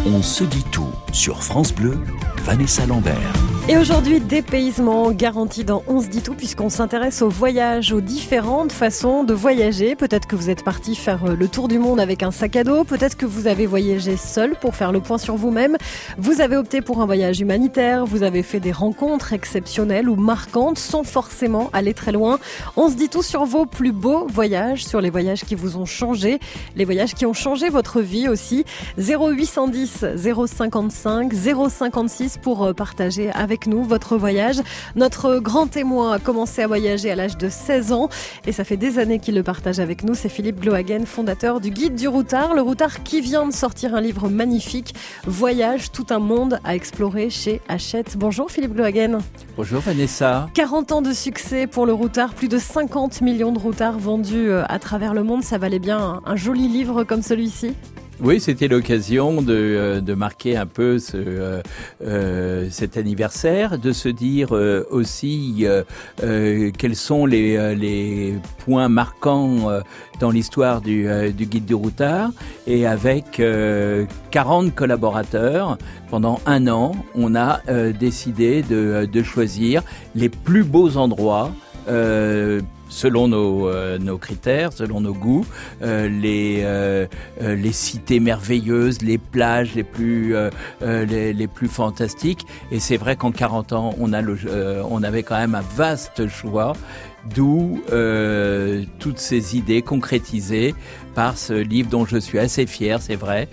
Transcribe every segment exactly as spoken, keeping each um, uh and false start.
On se dit tout sur France Bleu, Vanessa Lambert. Et aujourd'hui, dépaysement garanti dans On se dit tout, puisqu'on s'intéresse au voyage, aux différentes façons de voyager. Peut-être que vous êtes parti faire le tour du monde avec un sac à dos. Peut-être que vous avez voyagé seul pour faire le point sur vous-même. Vous avez opté pour un voyage humanitaire. Vous avez fait des rencontres exceptionnelles ou marquantes sans forcément aller très loin. On se dit tout sur vos plus beaux voyages, sur les voyages qui vous ont changé, les voyages qui ont changé votre vie aussi. zéro huit cent dix zéro cinquante-cinq zéro cinquante-six pour partager avec nous votre voyage. Notre grand témoin a commencé à voyager à l'âge de seize ans et ça fait des années qu'il le partage avec nous. C'est Philippe Glohagen, fondateur du Guide du Routard. Le Routard qui vient de sortir un livre magnifique, Voyage, tout un monde à explorer chez Hachette. Bonjour Philippe Glohagen. Bonjour Vanessa. quarante ans de succès pour le Routard, plus de cinquante millions de Routards vendus à travers le monde. Ça valait bien un, un joli livre comme celui-ci? Oui, c'était l'occasion de, de marquer un peu ce, euh, euh, cet anniversaire, de se dire euh, aussi euh, euh, quels sont les, les points marquants euh, dans l'histoire du, euh, du Guide du Routard. Et avec euh, quarante collaborateurs, pendant un an, on a euh, décidé de, de choisir les plus beaux endroits euh, selon nos, euh, nos critères, selon nos goûts, euh, les, euh, euh, les cités merveilleuses, les plages les plus, euh, euh, les, les plus fantastiques. Et c'est vrai qu'en quarante ans, on, a le, euh, on avait quand même un vaste choix, d'où euh, toutes ces idées concrétisées par ce livre dont je suis assez fier, c'est vrai.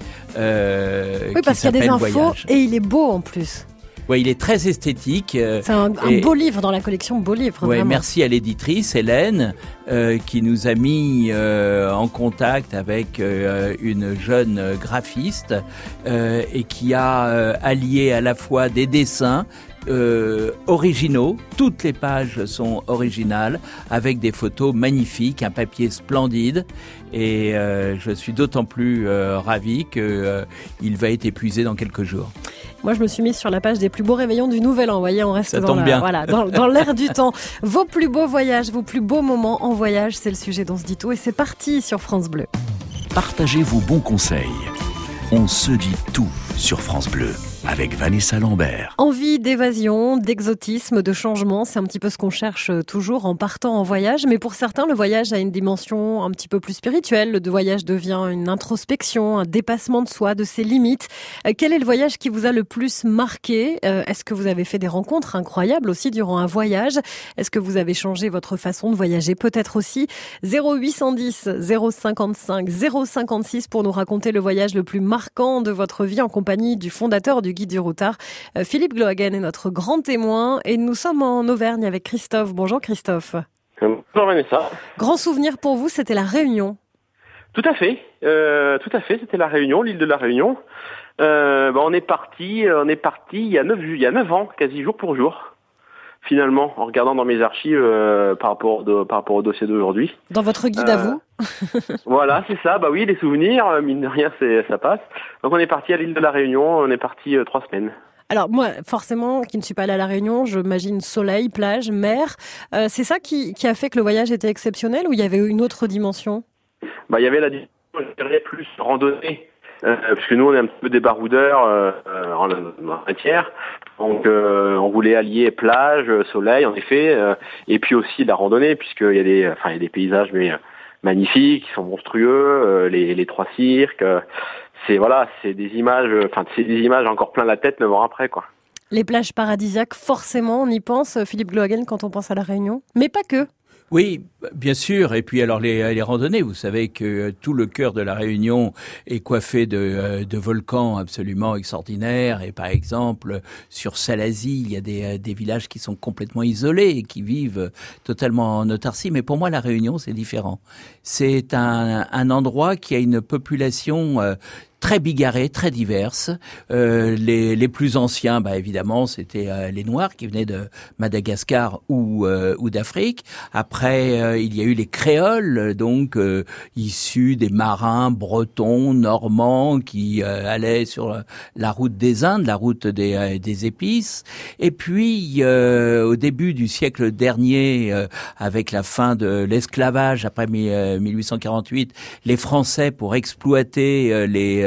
Euh, oui, parce qu'il y a des infos Voyage. Et il est beau en plus. Ouais, il est très esthétique. C'est un, un beau livre dans la collection, beau livre. Ouais, vraiment. Merci à l'éditrice Hélène euh, qui nous a mis euh, en contact avec euh, une jeune graphiste euh, et qui a euh, allié à la fois des dessins Euh, originaux, toutes les pages sont originales, avec des photos magnifiques, un papier splendide, et euh, je suis d'autant plus euh, ravi qu'il euh, va être épuisé dans quelques jours. Moi, je me suis mise sur la page des plus beaux réveillons du Nouvel An. Vous voyez, on reste Ça dans, tombe la, bien. Voilà, dans, dans l'air du temps. Vos plus beaux voyages, vos plus beaux moments en voyage, c'est le sujet d'On se dit tout, et c'est parti sur France Bleu. Partagez vos bons conseils. On se dit tout sur France Bleu avec Vanessa Lambert. Envie d'évasion, d'exotisme, de changement, c'est un petit peu ce qu'on cherche toujours en partant en voyage. Mais pour certains, le voyage a une dimension un petit peu plus spirituelle. Le voyage devient une introspection, un dépassement de soi, de ses limites. Euh, quel est le voyage qui vous a le plus marqué ? euh, Est-ce que vous avez fait des rencontres incroyables aussi durant un voyage ? Est-ce que vous avez changé votre façon de voyager ? Peut-être aussi. zéro huit cent dix zéro cinquante-cinq zéro cinquante-six pour nous raconter le voyage le plus marquant de votre vie en compagnie du fondateur du Guide du Routard. Euh, Philippe Glohagen est notre grand témoin et nous sommes en Auvergne avec Christophe. Bonjour Christophe. Bonjour Vanessa. Grand souvenir pour vous, c'était la Réunion. Tout à fait, euh, tout à fait, c'était la Réunion, l'île de la Réunion. Euh, bah on est parti, on est parti il y a neuf, il y a neuf ans, quasi jour pour jour. Finalement, en regardant dans mes archives euh, par rapport de, par rapport au dossier d'aujourd'hui. Dans votre guide euh, à vous. Voilà, c'est ça. Bah oui, les souvenirs, mine de rien, c'est ça passe. Donc on est parti à l'île de la Réunion. On est parti euh, trois semaines. Alors moi, forcément, qui ne suis pas allée à la Réunion, j'imagine soleil, plage, mer. Euh, c'est ça qui, qui a fait que le voyage était exceptionnel ou il y avait une autre dimension ? Bah il y avait la dimension, je dirais, plus randonnée. Euh, parce que nous on est un petit peu des baroudeurs euh, en matière, donc euh, on voulait allier plage, soleil en effet, euh, et puis aussi la randonnée puisqu'il y a des, enfin il y a des paysages mais euh, magnifiques, qui sont monstrueux, euh, les, les trois cirques, euh, c'est voilà, c'est des images, enfin c'est des images encore plein la tête neuf ans après quoi. Les plages paradisiaques, forcément, on y pense, Philippe Glohagen, quand on pense à la Réunion, mais pas que. Oui, bien sûr. Et puis alors les, les randonnées, vous savez que tout le cœur de la Réunion est coiffé de, de volcans absolument extraordinaires. Et par exemple, sur Salazie, il y a des, des villages qui sont complètement isolés et qui vivent totalement en autarcie. Mais pour moi, la Réunion, c'est différent. C'est un, un endroit qui a une population euh, très bigarrées, très diverses. Euh, les, les plus anciens, bah évidemment, c'était euh, les Noirs qui venaient de Madagascar ou, euh, ou d'Afrique. Après, euh, il y a eu les créoles, donc euh, issus des marins bretons, normands, qui euh, allaient sur la route des Indes, la route des, euh, des épices. Et puis, euh, au début du siècle dernier, euh, avec la fin de l'esclavage, après mille huit cent quarante-huit, les Français, pour exploiter euh, les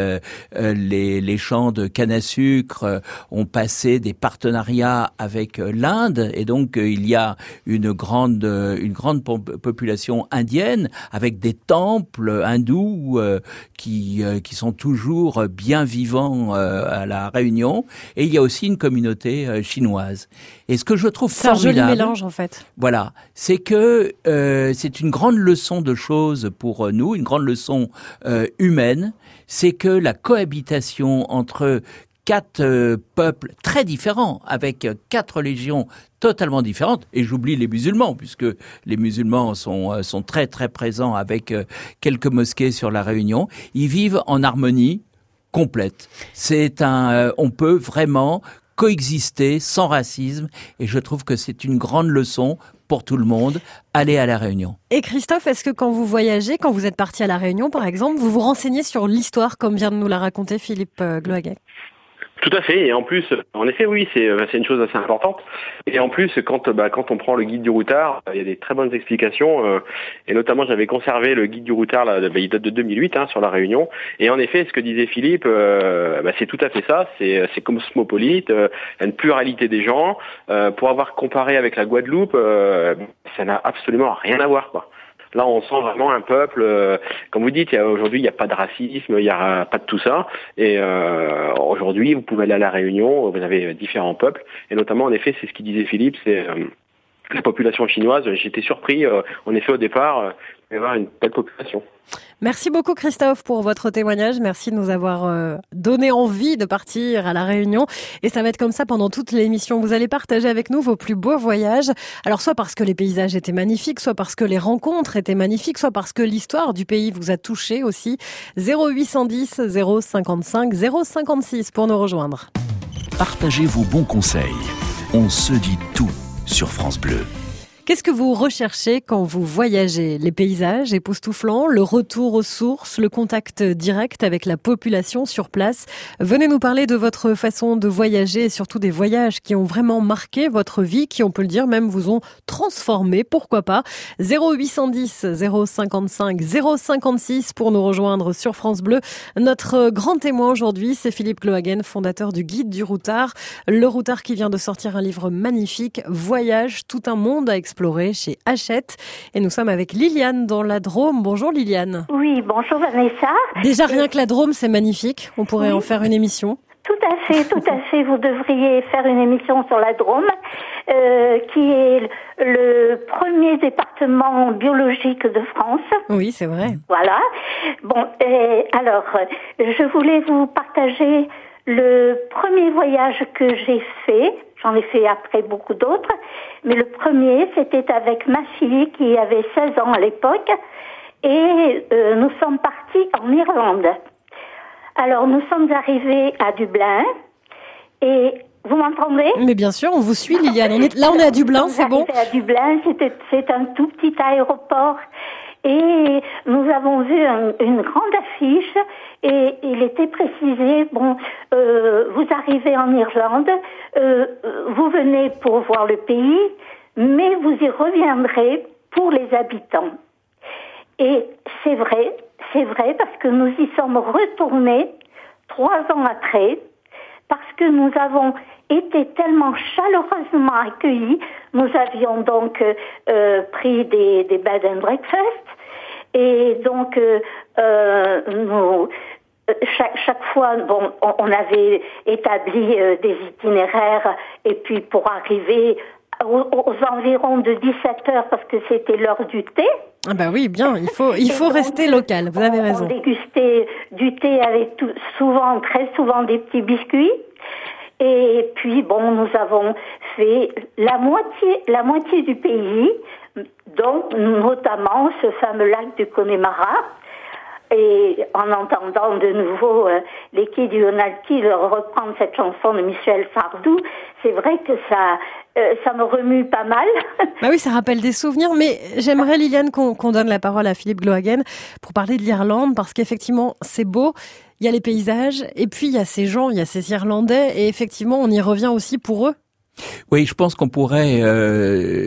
euh, euh, les, les champs de canne à sucre euh, ont passé des partenariats avec euh, l'Inde, et donc euh, il y a une grande, euh, une grande population indienne avec des temples hindous euh, qui, euh, qui sont toujours bien vivants euh, à la Réunion, et il y a aussi une communauté euh, chinoise. Et ce que je trouve c'est formidable, un joli mélange en fait. Voilà, c'est que euh, c'est une grande leçon de choses pour nous, une grande leçon euh, humaine, c'est que la cohabitation entre quatre euh, peuples très différents, avec quatre religions totalement différentes, et j'oublie les musulmans, puisque les musulmans sont, euh, sont très très présents avec euh, quelques mosquées sur la Réunion, ils vivent en harmonie complète. C'est un, euh, on peut vraiment coexister sans racisme, et je trouve que c'est une grande leçon pour tout le monde, aller à la Réunion. Et Christophe, est-ce que quand vous voyagez, quand vous êtes parti à la Réunion par exemple, vous vous renseignez sur l'histoire comme vient de nous la raconter Philippe Glohaguet? Tout à fait, et en plus, en effet, oui, c'est c'est une chose assez importante. Et en plus, quand bah, quand on prend le guide du routard, il y a des très bonnes explications. Euh, et notamment, j'avais conservé le guide du routard, là, bah, il date de deux mille huit, hein, sur la Réunion. Et en effet, ce que disait Philippe, euh, bah, c'est tout à fait ça. C'est c'est cosmopolite, euh, il y a une pluralité des gens. Euh, pour avoir comparé avec la Guadeloupe, euh, ça n'a absolument rien à voir, quoi. Là, on sent vraiment un peuple, euh, comme vous dites, il y a, aujourd'hui, il n'y a pas de racisme, il n'y a pas de tout ça. Et euh, aujourd'hui, vous pouvez aller à La Réunion, vous avez différents peuples. Et notamment, en effet, c'est ce qu'il disait Philippe, c'est euh, la population chinoise. J'étais surpris, euh, en effet, au départ, euh, d'avoir une telle population. Merci beaucoup Christophe pour votre témoignage. Merci de nous avoir euh, donné envie de partir à La Réunion. Et ça va être comme ça pendant toute l'émission. Vous allez partager avec nous vos plus beaux voyages. Alors soit parce que les paysages étaient magnifiques, soit parce que les rencontres étaient magnifiques, soit parce que l'histoire du pays vous a touché aussi. zéro huit cent dix, zéro cinquante-cinq, zéro cinquante-six pour nous rejoindre. Partagez vos bons conseils. On se dit tout sur France Bleu. Qu'est-ce que vous recherchez quand vous voyagez? Les paysages époustouflants, le retour aux sources, le contact direct avec la population sur place. Venez nous parler de votre façon de voyager et surtout des voyages qui ont vraiment marqué votre vie, qui, on peut le dire, même vous ont transformé, pourquoi pas. zéro huit cent dix, zéro cinquante-cinq, zéro cinquante-six pour nous rejoindre sur France Bleu. Notre grand témoin aujourd'hui, c'est Philippe Glohaguet, fondateur du Guide du Routard. Le Routard qui vient de sortir un livre magnifique, Voyage, tout un monde à explorer chez Hachette. Et nous sommes avec Liliane dans la Drôme. Bonjour Liliane. Oui, bonjour Vanessa. Déjà rien que la Drôme, c'est magnifique. On pourrait oui. en faire une émission. Tout à fait, tout à fait. Vous devriez faire une émission sur la Drôme, euh, qui est le premier département biologique de France. Oui, c'est vrai. Voilà. Bon, et alors, je voulais vous partager le premier voyage que j'ai fait. J'en ai fait après beaucoup d'autres, mais le premier, c'était avec ma fille qui avait seize ans à l'époque, et euh, nous sommes partis en Irlande. Alors, nous sommes arrivés à Dublin, et vous m'entendez? Mais bien sûr, on vous suit, Liliane. On est, là, on est à Dublin, c'est bon? À Dublin, c'était, c'est un tout petit aéroport. Et nous avons vu un, une grande affiche et il était précisé, bon, euh, vous arrivez en Irlande, euh, vous venez pour voir le pays, mais vous y reviendrez pour les habitants. Et c'est vrai, c'est vrai parce que nous y sommes retournés trois ans après, parce que nous avons été tellement chaleureusement accueillis. Nous avions donc euh, pris des, des bed and breakfast. Et donc, euh, euh, nous, chaque, chaque fois, bon, on, on avait établi euh, des itinéraires, et puis pour arriver aux, aux environs de dix-sept heures, parce que c'était l'heure du thé. Ah bah oui, bien, il faut, il faut donc, rester local, vous avez on, raison. On dégustait du thé avec tout, souvent, très souvent des petits biscuits. Et puis, bon, nous avons fait la moitié, la moitié du pays, donc notamment ce fameux lac du Connemara. Et en entendant de nouveau euh, les Quais du Unalti reprendre cette chanson de Michel Sardou, c'est vrai que ça, euh, ça me remue pas mal. Bah oui, ça rappelle des souvenirs, mais j'aimerais, Liliane, qu'on, qu'on donne la parole à Philippe Glohaguet pour parler de l'Irlande, parce qu'effectivement, c'est beau. Il y a les paysages, et puis il y a ces gens, il y a ces Irlandais, et effectivement, on y revient aussi pour eux. Oui, je pense qu'on pourrait euh,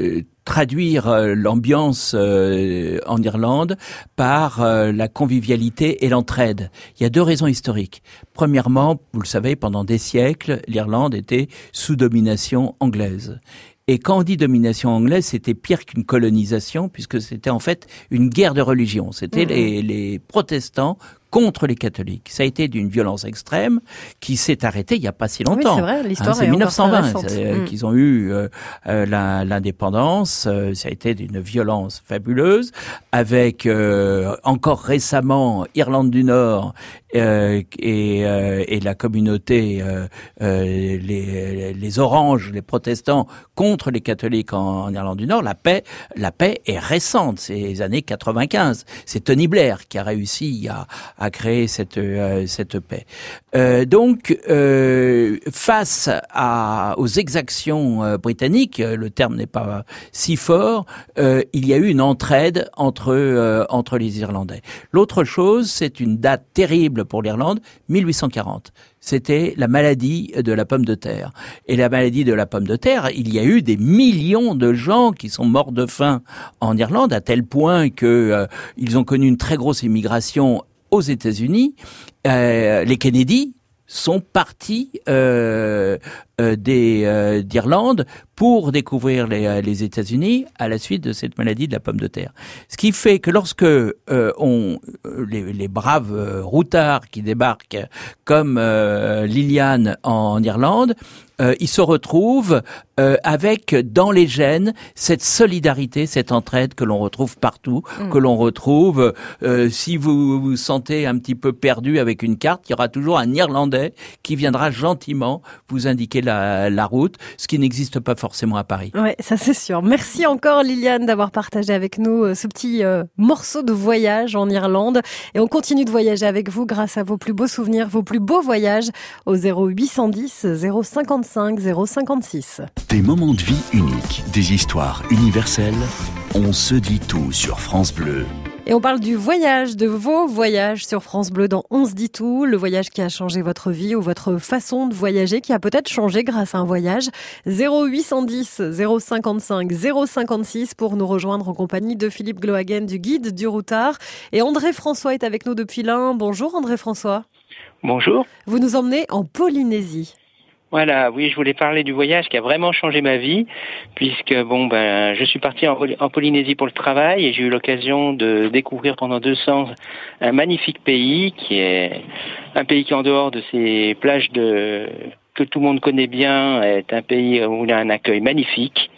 traduire euh, l'ambiance euh, en Irlande par euh, la convivialité et l'entraide. Il y a deux raisons historiques. Premièrement, vous le savez, pendant des siècles, l'Irlande était sous domination anglaise. Et quand on dit domination anglaise, c'était pire qu'une colonisation, puisque c'était en fait une guerre de religion. C'était mmh. les, les protestants contre les catholiques. Ça a été d'une violence extrême qui s'est arrêtée il n'y a pas si longtemps. Oui, c'est vrai, l'histoire hein, c'est est mille neuf cent vingt euh, mmh. qu'ils ont eu euh, euh, la, l'indépendance. Euh, ça a été d'une violence fabuleuse, avec euh, encore récemment Irlande du Nord euh, et, euh, et la communauté, euh, euh, les, les oranges, les protestants contre les catholiques en, en Irlande du Nord. La paix, la paix est récente, c'est les années quatre-vingt-quinze. C'est Tony Blair qui a réussi à à créer cette euh, cette paix. Euh, donc, euh, face à aux exactions euh, britanniques, le terme n'est pas si fort, euh, il y a eu une entraide entre euh, entre les Irlandais. L'autre chose, c'est une date terrible pour l'Irlande, mille huit cent quarante. C'était la maladie de la pomme de terre. Et la maladie de la pomme de terre, il y a eu des millions de gens qui sont morts de faim en Irlande, à tel point que euh, ils ont connu une très grosse immigration aux États-Unis. Euh, les Kennedy sont partis euh, euh, des, euh, d'Irlande pour découvrir les, les États-Unis à la suite de cette maladie de la pomme de terre. Ce qui fait que lorsque euh, on, les, les braves euh, routards qui débarquent comme euh, Liliane en Irlande, euh, ils se retrouvent euh, avec dans les gènes cette solidarité, cette entraide que l'on retrouve partout, mmh. que l'on retrouve euh, si vous vous sentez un petit peu perdu avec une carte, il y aura toujours un Irlandais qui viendra gentiment vous indiquer la, la route, ce qui n'existe pas forcément à Paris. Ouais, ça c'est sûr. Merci encore Liliane d'avoir partagé avec nous ce petit euh, morceau de voyage en Irlande. Et on continue de voyager avec vous grâce à vos plus beaux souvenirs, vos plus beaux voyages au zéro huit cent dix zéro cinquante-cinq zéro cinquante-six. Des moments de vie uniques, des histoires universelles. On se dit tout sur France Bleu. Et on parle du voyage, de vos voyages sur France Bleu dans On se dit tout, le voyage qui a changé votre vie ou votre façon de voyager qui a peut-être changé grâce à un voyage. zéro huit cent dix zéro cinquante-cinq zéro cinquante-six pour nous rejoindre en compagnie de Philippe Glohagen du Guide du Routard. Et André François est avec nous depuis l'Ain. Bonjour André François. Bonjour. Vous nous emmenez en Polynésie. Voilà, oui, je voulais parler du voyage qui a vraiment changé ma vie, puisque bon ben, je suis parti en, en Polynésie pour le travail et j'ai eu l'occasion de découvrir pendant deux ans un magnifique pays qui est un pays qui en dehors de ces plages de que tout le monde connaît bien est un pays où il a un accueil magnifique.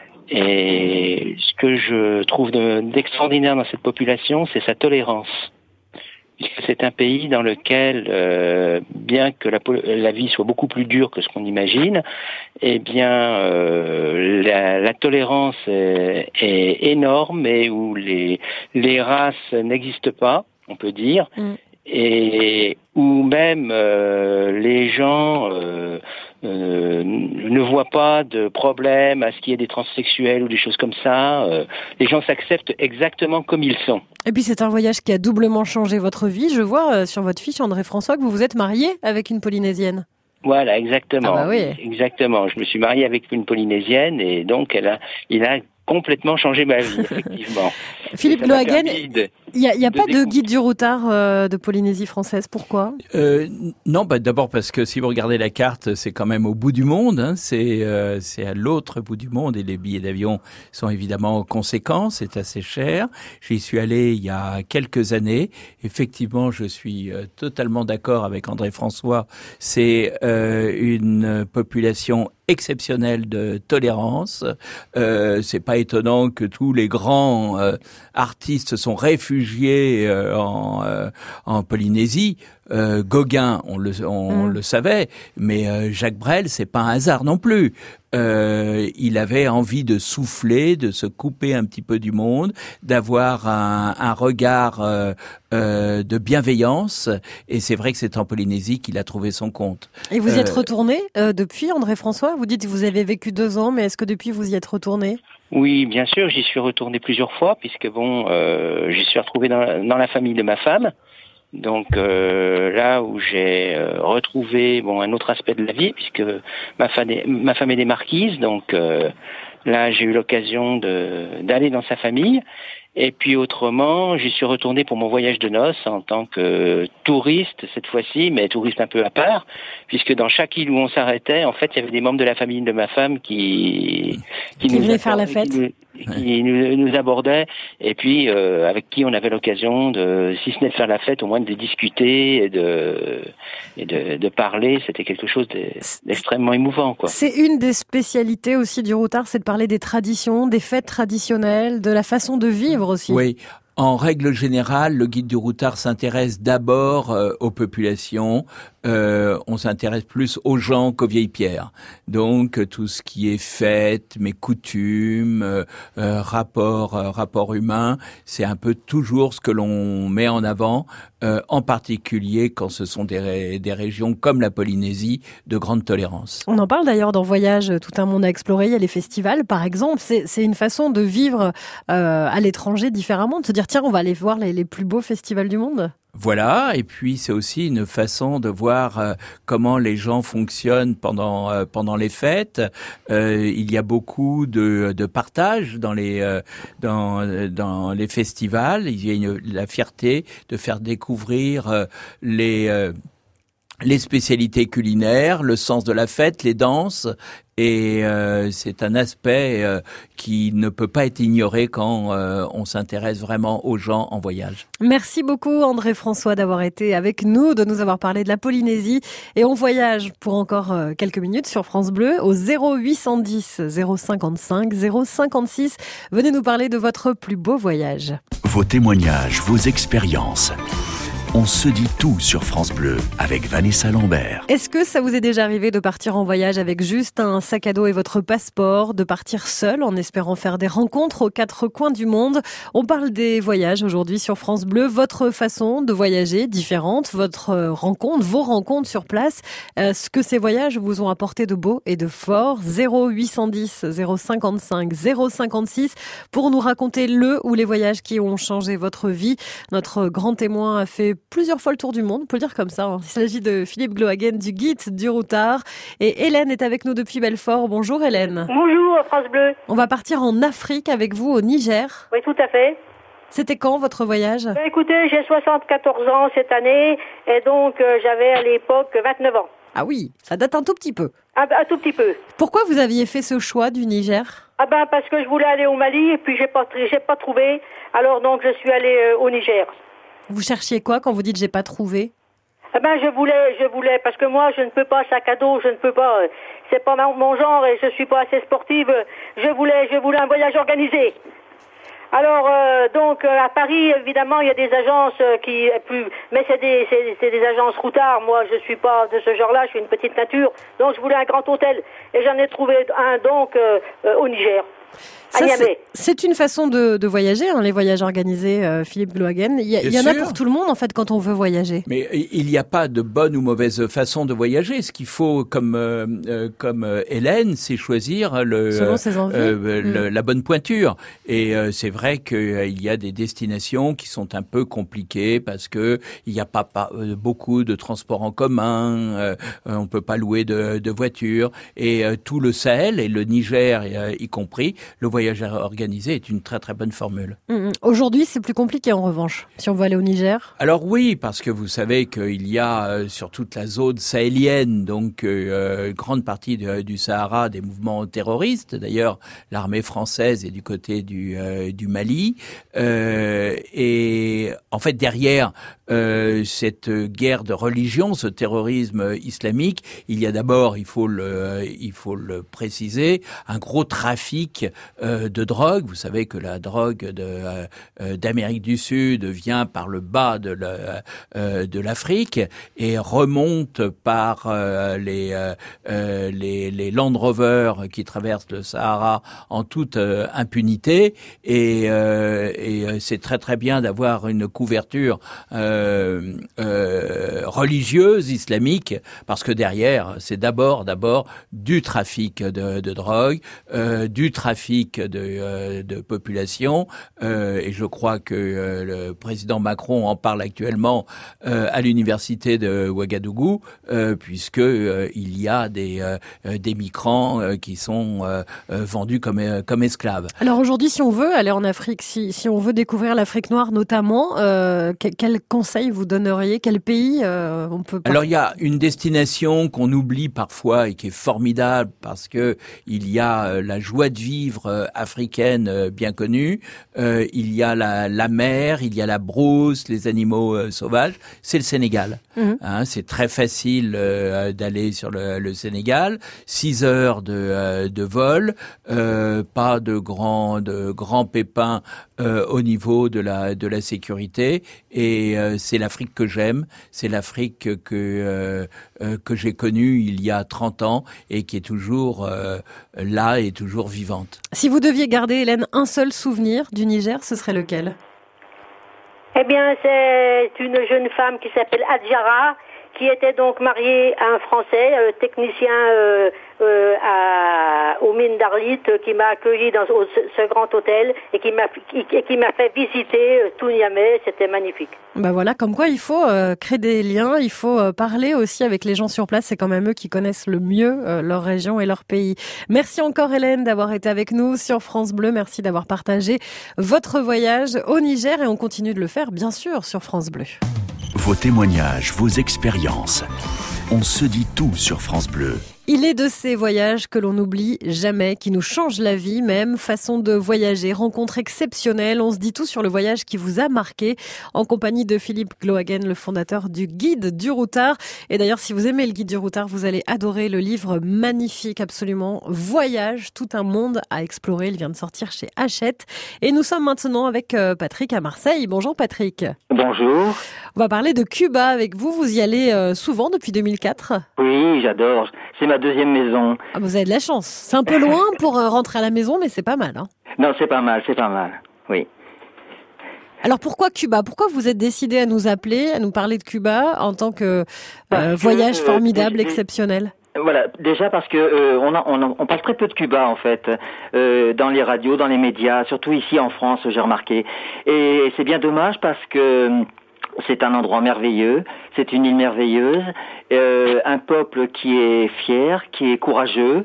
Et ce que je trouve de, d'extraordinaire dans cette population, c'est sa tolérance. Puisque c'est un pays dans lequel, euh, bien que la, la vie soit beaucoup plus dure que ce qu'on imagine, eh bien, euh, la, la tolérance est, est énorme et où les, les races n'existent pas, on peut dire, mm. et où même euh, les gens euh, euh, ne voient pas de problème à ce qu'il y ait des transsexuels ou des choses comme ça. Euh, les gens s'acceptent exactement comme ils sont. Et puis c'est un voyage qui a doublement changé votre vie. Je vois euh, sur votre fiche, André François, que vous vous êtes marié avec une Polynésienne. Voilà, exactement. Ah bah oui. Exactement. Je me suis marié avec une Polynésienne et donc elle a, il a complètement changé ma vie, effectivement. Philippe Glohagen, il n'y a, y a pas de guide du routard euh, de Polynésie française, pourquoi euh, Non, bah, d'abord parce que si vous regardez la carte, c'est quand même au bout du monde, hein, c'est, euh, c'est à l'autre bout du monde et les billets d'avion sont évidemment conséquents, c'est assez cher. J'y suis allé il y a quelques années, effectivement je suis euh, totalement d'accord avec André François, c'est euh, une population exceptionnelle de tolérance. Euh, c'est pas étonnant que tous les grands euh, artistes sont réfugiés euh, en, euh, en Polynésie. Euh, Gauguin, on le, on mmh. le savait, mais euh, Jacques Brel, c'est pas un hasard non plus. Euh, il avait envie de souffler, de se couper un petit peu du monde, d'avoir un, un regard euh, euh, de bienveillance. Et c'est vrai que c'est en Polynésie qu'il a trouvé son compte. Et vous y euh, êtes retourné euh, depuis, André François ? Vous dites que vous avez vécu deux ans, mais est-ce que depuis vous y êtes retourné ? Oui, bien sûr, j'y suis retourné plusieurs fois, puisque bon, euh, j'y suis retrouvé dans, dans la famille de ma femme. Donc euh, là où j'ai euh, retrouvé bon un autre aspect de la vie, puisque ma femme est, ma femme est des Marquises, donc euh, Là, j'ai eu l'occasion de, d'aller dans sa famille. Et puis autrement, j'y suis retourné pour mon voyage de noces en tant que touriste cette fois-ci, mais touriste un peu à part, puisque dans chaque île où on s'arrêtait, en fait, il y avait des membres de la famille de ma femme qui qui, qui nous venaient faire la fête, qui, nous, qui nous, nous abordaient, et puis euh, avec qui on avait l'occasion de, si ce n'est de faire la fête, au moins de discuter et de et de, de parler. C'était quelque chose d'extrêmement émouvant, quoi. C'est une des spécialités aussi du Routard, c'est de parler des traditions, des fêtes traditionnelles, de la façon de vivre aussi. Oui. En règle générale, le guide du Routard s'intéresse d'abord euh, aux populations. Euh, on s'intéresse plus aux gens qu'aux vieilles pierres. Donc tout ce qui est fête, mes coutumes, euh, euh, rapport, euh, rapport humain, c'est un peu toujours ce que l'on met en avant, euh, en particulier quand ce sont des, ré- des régions comme la Polynésie de grande tolérance. On en parle d'ailleurs dans Voyage, tout un monde à explorer. Il y a les festivals, par exemple. C'est, c'est une façon de vivre euh, à l'étranger différemment, de se dire tiens, on va aller voir les, les plus beaux festivals du monde. Voilà, et puis c'est aussi une façon de voir euh, comment les gens fonctionnent pendant euh, pendant les fêtes. Euh, il y a beaucoup de, de partage dans les euh, dans dans les festivals. Il y a une, la fierté de faire découvrir euh, les euh, les spécialités culinaires, le sens de la fête, les danses. Et euh, c'est un aspect euh, qui ne peut pas être ignoré quand euh, on s'intéresse vraiment aux gens en voyage. Merci beaucoup André François d'avoir été avec nous, de nous avoir parlé de la Polynésie. Et on voyage pour encore euh, quelques minutes sur France Bleu au zéro huit cent dix zéro cinquante-cinq zéro cinquante-six. Venez nous parler de votre plus beau voyage. Vos témoignages, vos expériences. On se dit tout sur France Bleu avec Vanessa Lambert. Est-ce que ça vous est déjà arrivé de partir en voyage avec juste un sac à dos et votre passeport, de partir seul en espérant faire des rencontres aux quatre coins du monde? On parle des voyages aujourd'hui sur France Bleu. Votre façon de voyager différente, votre rencontre, vos rencontres sur place, euh, ce que ces voyages vous ont apporté de beau et de fort. zéro huit cent dix zéro cinquante-cinq zéro cinquante-six pour nous raconter le ou les voyages qui ont changé votre vie. Notre grand témoin a fait plusieurs fois le tour du monde, on peut le dire comme ça. Il s'agit de Philippe Glohagen du guide du Routard. Et Hélène est avec nous depuis Belfort. Bonjour Hélène. Bonjour France Bleu. On va partir en Afrique avec vous, au Niger. Oui, tout à fait. C'était quand votre voyage? Ben, écoutez, j'ai soixante-quatorze ans cette année et donc euh, j'avais à l'époque vingt-neuf ans. Ah oui, ça date un tout petit peu. Un, un tout petit peu. Pourquoi vous aviez fait ce choix du Niger? Ah ben parce que je voulais aller au Mali et puis j'ai pas, j'ai pas trouvé. Alors donc je suis allée euh, au Niger. Vous cherchiez quoi quand vous dites j'ai pas trouvé? Ah ben je voulais, je voulais, parce que moi je ne peux pas sac à dos, je ne peux pas, c'est pas mon genre et je suis pas assez sportive. Je voulais, je voulais un voyage organisé. Alors euh, donc euh, à Paris évidemment il y a des agences euh, qui plus, mais c'est des, c'est, c'est des agences Routard. Moi je suis pas de ce genre-là, je suis une petite nature, donc je voulais un grand hôtel et j'en ai trouvé un donc euh, euh, au Niger. Ça, c'est, c'est une façon de, de voyager, hein, les voyages organisés, euh, Philippe Glohagen. Il y, il y en a pour tout le monde, en fait, quand on veut voyager. Mais il n'y a pas de bonne ou mauvaise façon de voyager. Ce qu'il faut, comme euh, euh, comme euh, Hélène, c'est choisir le, Selon ses envies. Euh, le, mmh. la bonne pointure. Et euh, c'est vrai qu'il euh, y a des destinations qui sont un peu compliquées parce que il n'y a pas, pas euh, beaucoup de transports en commun. Euh, on peut pas louer de, de voitures. Et euh, tout le Sahel et le Niger, euh, y compris, le voyage organisé est une très très bonne formule. Mmh. Aujourd'hui, c'est plus compliqué en revanche, si on veut aller au Niger. Alors oui, parce que vous savez qu'il y a euh, sur toute la zone sahélienne, donc euh, grande partie de, du Sahara, des mouvements terroristes. D'ailleurs, l'armée française est du côté du, euh, du Mali. Euh, et en fait, derrière euh, cette guerre de religion, ce terrorisme islamique, il y a d'abord, il faut le, il faut le préciser, un gros trafic euh, de drogue. Vous savez que la drogue de, euh, d'Amérique du Sud vient par le bas de, la, euh, de l'Afrique et remonte par euh, les, euh, les, les Land Rover qui traversent le Sahara en toute euh, impunité. Et, euh, et c'est très très bien d'avoir une couverture euh, euh, religieuse islamique parce que derrière c'est d'abord d'abord du trafic de, de drogue, euh, du trafic trafic de, euh, de population. Euh, et je crois que euh, le président Macron en parle actuellement euh, à l'université de Ouagadougou, euh, puisque euh, il y a des, euh, des migrants euh, qui sont euh, euh, vendus comme, euh, comme esclaves. Alors aujourd'hui, si on veut aller en Afrique, si, si on veut découvrir l'Afrique noire notamment, euh, quel, quel conseil vous donneriez? Quel pays euh, on peut pas... Alors il y a une destination qu'on oublie parfois et qui est formidable parce que il y a euh, la joie de vivre euh, africaine euh, bien connue, euh, il y a la, la mer, il y a la brousse, les animaux euh, sauvages, c'est le Sénégal. Mmh. Hein, c'est très facile euh, d'aller sur le, le Sénégal, six heures de, euh, de vol, euh, pas de grands de grands pépins euh, au niveau de la de la sécurité, et euh, c'est l'Afrique que j'aime, c'est l'Afrique que euh, euh, que j'ai connue il y a trente ans et qui est toujours euh, là et toujours vivante. Si vous deviez garder, Hélène, un seul souvenir du Niger, ce serait lequel? Eh bien, c'est une jeune femme qui s'appelle Adjara, qui était donc mariée à un Français, euh, technicien euh, euh, à, aux mines d'Arlit, euh, qui m'a accueilli dans ce, ce grand hôtel et qui m'a, qui, qui m'a fait visiter euh, tout Niamey. C'était magnifique. Ben voilà, comme quoi il faut euh, créer des liens, il faut euh, parler aussi avec les gens sur place. C'est quand même eux qui connaissent le mieux euh, leur région et leur pays. Merci encore, Hélène, d'avoir été avec nous sur France Bleu. Merci d'avoir partagé votre voyage au Niger, et on continue de le faire, bien sûr, sur France Bleu. Vos témoignages, vos expériences. On se dit tout sur France Bleu. Il est de ces voyages que l'on n'oublie jamais, qui nous changent la vie même, façon de voyager, rencontre exceptionnelle. On se dit tout sur le voyage qui vous a marqué, en compagnie de Philippe Glohagen, le fondateur du Guide du Routard. Et d'ailleurs, si vous aimez le Guide du Routard, vous allez adorer le livre magnifique, absolument, Voyage, tout un monde à explorer. Il vient de sortir chez Hachette. Et nous sommes maintenant avec Patrick à Marseille. Bonjour Patrick. Bonjour. On va parler de Cuba avec vous. Vous y allez souvent depuis deux mille quatre? Oui, j'adore. C'est ma deuxième maison. Ah, vous avez de la chance. C'est un peu loin pour rentrer à la maison, mais c'est pas mal. Hein. Non, c'est pas mal, c'est pas mal. Oui. Alors pourquoi Cuba? Pourquoi vous êtes décidé à nous appeler, à nous parler de Cuba en tant que euh, voyage que, formidable, euh, exceptionnel? Voilà, déjà parce que euh, on, a, on, a, on parle très peu de Cuba en fait, euh, dans les radios, dans les médias, surtout ici en France, j'ai remarqué. Et c'est bien dommage parce que c'est un endroit merveilleux, c'est une île merveilleuse, euh, un peuple qui est fier, qui est courageux,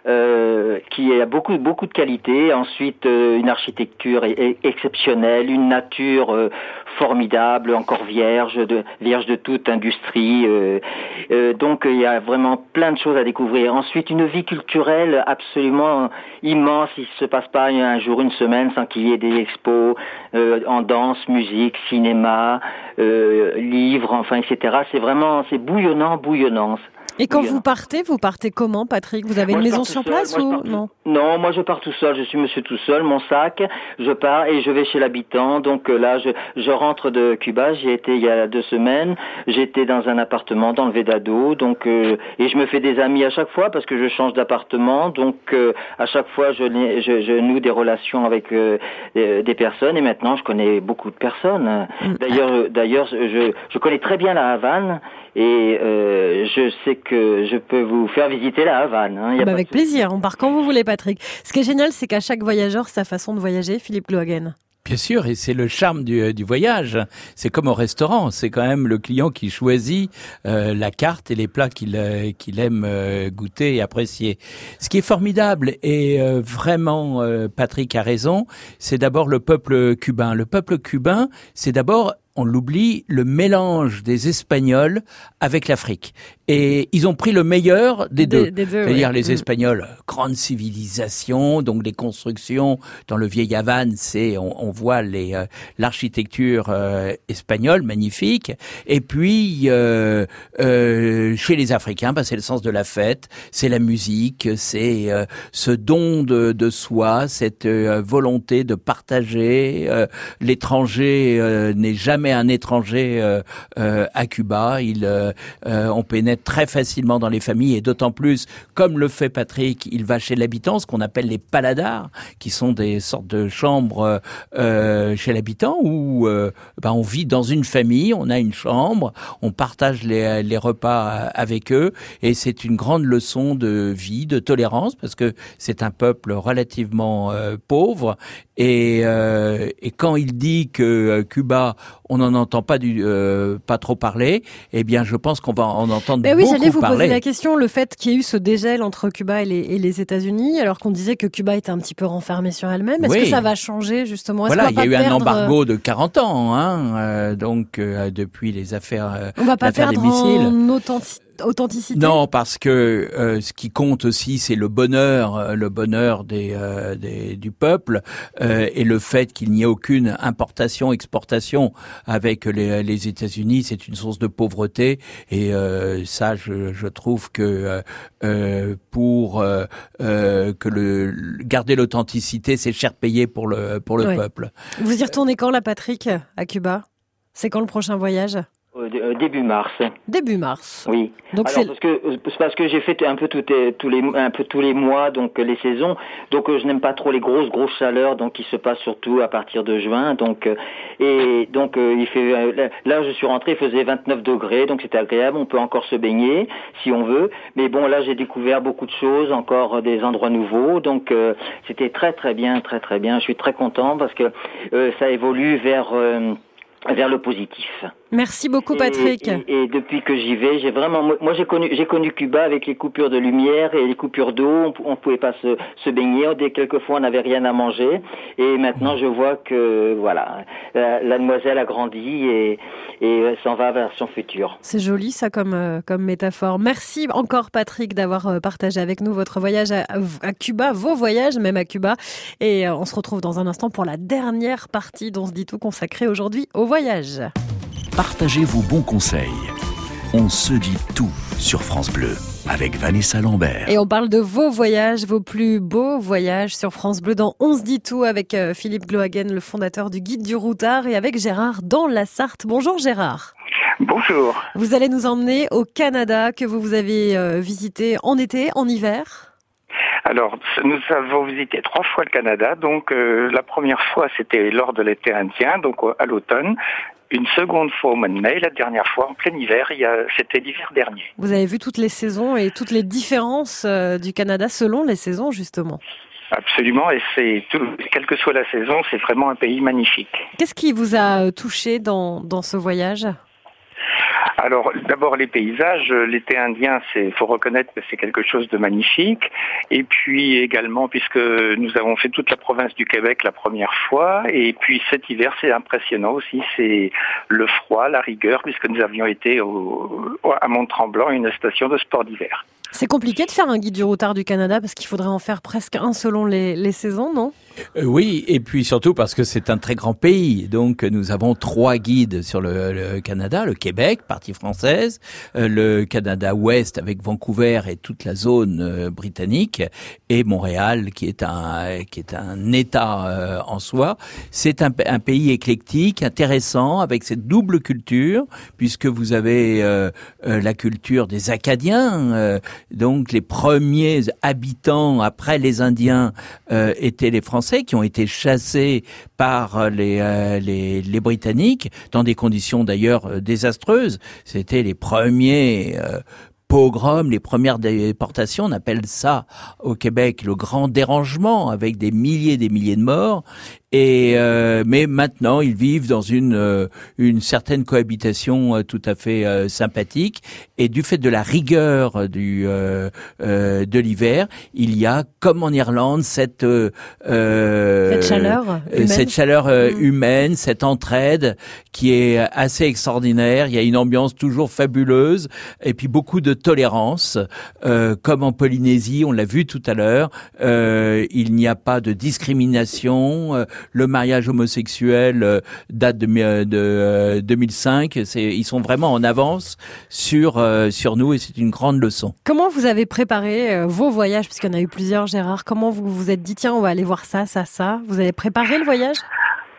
euh, qui a beaucoup beaucoup de qualités. Ensuite, euh, une architecture est, est exceptionnelle, une nature euh, formidable, encore vierge de vierge de toute industrie. Euh, euh, donc, il y a vraiment plein de choses à découvrir. Ensuite, une vie culturelle absolument immense. Il se passe pas un jour, une semaine sans qu'il y ait des expos euh, en danse, musique, cinéma, euh, livres, enfin, et cetera. C'est vraiment, c'est bouillonnant, bouillonnant. Et quand Oui, vous partez, vous partez comment, Patrick? Vous avez moi, une je maison pars sur tout place seul. Moi, ou je pars non? tout... Non, moi je pars tout seul, je suis monsieur tout seul, mon sac, je pars et je vais chez l'habitant. Donc euh, là, je, je rentre de Cuba, j'y étais il y a deux semaines, j'étais dans un appartement dans le Vedado, donc euh, et je me fais des amis à chaque fois parce que je change d'appartement, donc euh, à chaque fois je, je, je noue des relations avec euh, des, des personnes, et maintenant je connais beaucoup de personnes. D'ailleurs, d'ailleurs, je, je connais très bien la Havane. Et euh, je sais que je peux vous faire visiter la Havane. Hein, y a bah pas avec de... plaisir, on part quand vous voulez, Patrick. Ce qui est génial, c'est qu'à chaque voyageur, sa façon de voyager, Philippe Glohagen. Bien sûr, et c'est le charme du, du voyage. C'est comme au restaurant, c'est quand même le client qui choisit euh, la carte et les plats qu'il, euh, qu'il aime euh, goûter et apprécier. Ce qui est formidable, et euh, vraiment euh, Patrick a raison, c'est d'abord le peuple cubain. Le peuple cubain, c'est d'abord, on l'oublie, le mélange des Espagnols avec l'Afrique. Et ils ont pris le meilleur des deux. Des, des deux C'est-à-dire ouais. les Espagnols, grande civilisation, donc les constructions dans le vieil Havane, c'est, on, on voit les, euh, l'architecture euh, espagnole, magnifique. Et puis, euh, euh, chez les Africains, bah, c'est le sens de la fête, c'est la musique, c'est euh, ce don de, de soi, cette euh, volonté de partager. Euh, l'étranger euh, n'est jamais jamais un étranger euh, euh, à Cuba. Il, euh, euh, on pénètre très facilement dans les familles et d'autant plus, comme le fait Patrick, il va chez l'habitant, ce qu'on appelle les paladars, qui sont des sortes de chambres euh, chez l'habitant où euh, ben, on vit dans une famille, on a une chambre, on partage les, les repas avec eux et c'est une grande leçon de vie, de tolérance parce que c'est un peuple relativement euh, pauvre et, euh, et quand il dit que euh, Cuba, on n'en entend pas du euh, pas trop parler, eh bien je pense qu'on va en entendre ben oui, beaucoup parler. Oui, j'allais vous poser la question, le fait qu'il y ait eu ce dégel entre Cuba et les, et les États-Unis, alors qu'on disait que Cuba était un petit peu renfermée sur elle-même, est-ce oui. que ça va changer justement? Est-ce Voilà, il y a eu perdre... un embargo de quarante ans, hein, euh, donc euh, depuis les affaires euh, on va pas perdre des missiles. En authenticité. Authenticité. Non, parce que euh, ce qui compte aussi, c'est le bonheur, le bonheur des, euh, des du peuple euh, et le fait qu'il n'y ait aucune importation, exportation avec les, les États-Unis, c'est une source de pauvreté et euh, ça, je, je trouve que euh, pour euh, euh, que le garder l'authenticité, c'est cher payé pour le pour le oui. peuple. Vous y retournez quand, là, Patrick, à Cuba? C'est quand le prochain voyage? Euh, début mars. Début mars. Oui. Donc Alors, c'est parce que c'est parce que j'ai fait un peu tout, tous les un peu tous les mois donc les saisons. Donc euh, je n'aime pas trop les grosses grosses chaleurs donc qui se passent surtout à partir de juin. Donc euh, et donc euh, il fait euh, là je suis rentré, il faisait vingt-neuf degrés donc c'était agréable. On peut encore se baigner si on veut. Mais bon là j'ai découvert beaucoup de choses, encore des endroits nouveaux. Donc euh, c'était très très bien, très très bien. Je suis très content parce que euh, ça évolue vers euh, vers le positif. Merci beaucoup, Patrick. Et, et, et depuis que j'y vais, j'ai vraiment, moi j'ai connu, j'ai connu Cuba avec les coupures de lumière et les coupures d'eau. On, on pouvait pas se, se baigner. Dès quelquefois, on n'avait rien à manger. Et maintenant, je vois que voilà, la, la demoiselle a grandi et, et s'en va vers son futur. C'est joli ça comme euh, comme métaphore. Merci encore, Patrick, d'avoir partagé avec nous votre voyage à, à Cuba, vos voyages même à Cuba. Et euh, on se retrouve dans un instant pour la dernière partie d'On se dit tout consacrée aujourd'hui au voyage. Partagez vos bons conseils. On se dit tout sur France Bleu avec Vanessa Lambert. Et on parle de vos voyages, vos plus beaux voyages sur France Bleu dans On se dit tout avec Philippe Glohagen, le fondateur du Guide du Routard, et avec Gérard dans la Sarthe. Bonjour Gérard. Bonjour. Vous allez nous emmener au Canada que vous, vous avez visité en été, en hiver ? Alors, nous avons visité trois fois le Canada. Donc, euh, la première fois, c'était lors de l'été indien, donc à l'automne. Une seconde fois au mois de mai, la dernière fois en plein hiver, il y a, c'était l'hiver dernier. Vous avez vu toutes les saisons et toutes les différences euh, du Canada selon les saisons, justement. Absolument, et c'est tout, quelle que soit la saison, c'est vraiment un pays magnifique. Qu'est-ce qui vous a touché dans, dans ce voyage ? Alors, d'abord les paysages, l'été indien, c'est, faut reconnaître que c'est quelque chose de magnifique. Et puis également, puisque nous avons fait toute la province du Québec la première fois, et puis cet hiver, c'est impressionnant aussi, c'est le froid, la rigueur, puisque nous avions été au, à Mont-Tremblant, une station de sport d'hiver. C'est compliqué de faire un guide du routard du Canada parce qu'il faudrait en faire presque un selon les, les saisons, non ? Euh, oui, et puis surtout parce que c'est un très grand pays. Donc nous avons trois guides sur le, le Canada, le Québec, partie française, euh, le Canada Ouest avec Vancouver et toute la zone euh, britannique, et Montréal qui est un qui est un État euh, en soi. C'est un, un pays éclectique, intéressant, avec cette double culture, puisque vous avez euh, euh, la culture des Acadiens. Euh, donc les premiers habitants après les Indiens euh, étaient les Français, qui ont été chassés par les, euh, les, les Britanniques, dans des conditions d'ailleurs désastreuses. C'était les premiers euh, pogroms, les premières déportations. On appelle ça au Québec le grand dérangement, avec des milliers et des milliers de morts. Et euh, mais maintenant ils vivent dans une euh, une certaine cohabitation euh, tout à fait euh, sympathique, et du fait de la rigueur du euh, euh, de l'hiver, il y a comme en Irlande cette euh, cette chaleur humaine, cette chaleur euh, mmh. humaine, cette entraide qui est assez extraordinaire. Il y a une ambiance toujours fabuleuse et puis beaucoup de tolérance, euh, comme en Polynésie, on l'a vu tout à l'heure. Euh, il n'y a pas de discrimination. Euh, Le mariage homosexuel euh, date de, de euh, deux mille cinq. C'est, ils sont vraiment en avance sur euh, sur nous, et c'est une grande leçon. Comment vous avez préparé euh, vos voyages, puisqu'il y en a eu plusieurs, Gérard ? Comment vous vous êtes dit tiens, on va aller voir ça, ça, ça ? Vous avez préparé le voyage ?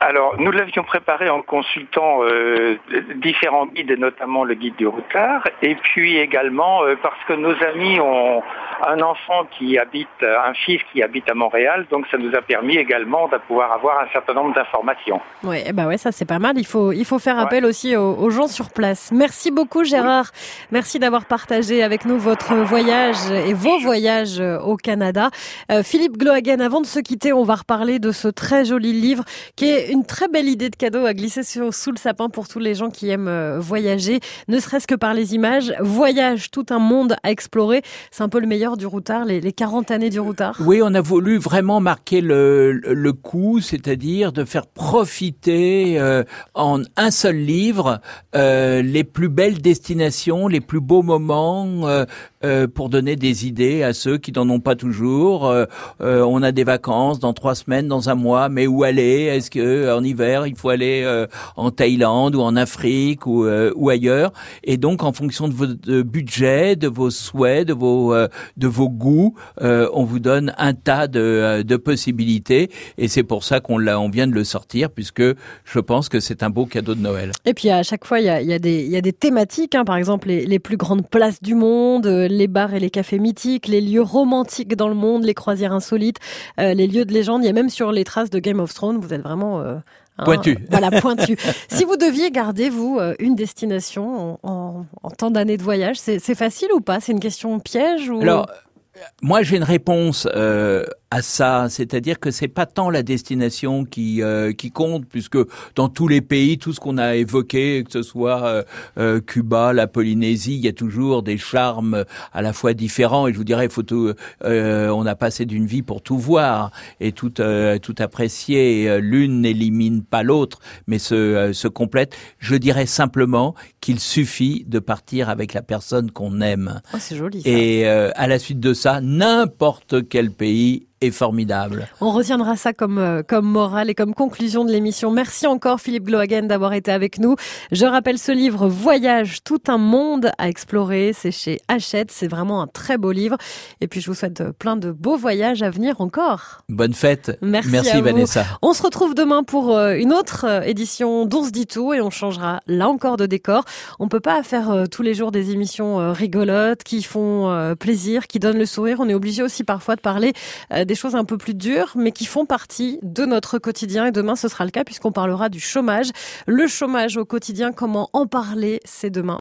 Alors, nous l'avions préparé en consultant euh, différents guides, et notamment le guide du routard, et puis également euh, parce que nos amis ont un enfant qui habite, un fils qui habite à Montréal, donc ça nous a permis également de pouvoir avoir un certain nombre d'informations. Oui, bah ouais, ça c'est pas mal. Il faut, il faut faire appel ouais. aussi aux, aux gens sur place. Merci beaucoup Gérard. Oui. Merci d'avoir partagé avec nous votre voyage et vos voyages au Canada. Euh, Philippe Glohagen, avant de se quitter, on va reparler de ce très joli livre qui est une très belle idée de cadeau à glisser sur, sous le sapin pour tous les gens qui aiment euh, voyager, ne serait-ce que par les images. Voyage, tout un monde à explorer. C'est un peu le meilleur du routard, les, les quarante années du routard. Oui, on a voulu vraiment marquer le, le coup, c'est-à-dire de faire profiter euh, en un seul livre euh, les plus belles destinations, les plus beaux moments euh, euh, pour donner des idées à ceux qui n'en ont pas toujours. Euh, euh, on a des vacances dans trois semaines, dans un mois, mais où aller? Est-ce que en hiver il faut aller euh, en Thaïlande ou en Afrique ou, euh, ou ailleurs? Et donc en fonction de votre budget, de vos souhaits, de vos euh, de vos goûts, euh, on vous donne un tas de, de possibilités. Et c'est pour ça qu'on l'a, on vient de le sortir, puisque je pense que c'est un beau cadeau de Noël. Et puis à chaque fois il y a, il y a des il y a des thématiques, hein, par exemple les, les plus grandes places du monde, les bars et les cafés mythiques, les lieux romantiques dans le monde, les croisières insolites, euh, les lieux de légende. Il y a même sur les traces de Game of Thrones. Vous êtes vraiment euh, hein, pointu. Voilà, pointu. Si vous deviez garder vous une destination en, en, en temps d'année de voyage, c'est, c'est facile ou pas? C'est une question piège ou... Alors, moi j'ai une réponse euh, à ça, c'est-à-dire que c'est pas tant la destination qui euh, qui compte, puisque dans tous les pays, tout ce qu'on a évoqué, que ce soit euh, euh, Cuba, la Polynésie, il y a toujours des charmes à la fois différents. Et je vous dirais, faut tout, euh, on a passé d'une vie pour tout voir et tout euh, tout apprécier. L'une n'élimine pas l'autre, mais se euh, se complète. Je dirais simplement qu'il suffit de partir avec la personne qu'on aime. Oh, c'est joli ça. Et euh, à la suite de ça, n'importe quel pays est formidable. On retiendra ça comme euh, comme morale et comme conclusion de l'émission. Merci encore Philippe Glohagen d'avoir été avec nous. Je rappelle ce livre Voyage, tout un monde à explorer. C'est chez Hachette. C'est vraiment un très beau livre. Et puis je vous souhaite plein de beaux voyages à venir encore. Bonne fête. Merci, Merci à Vanessa. Vous. On se retrouve demain pour une autre édition d'On se dit tout et on changera là encore de décor. On peut pas faire tous les jours des émissions rigolotes qui font plaisir, qui donnent le sourire. On est obligé aussi parfois de parler des choses un peu plus dures, mais qui font partie de notre quotidien. Et demain, ce sera le cas puisqu'on parlera du chômage. Le chômage au quotidien, comment en parler, c'est demain.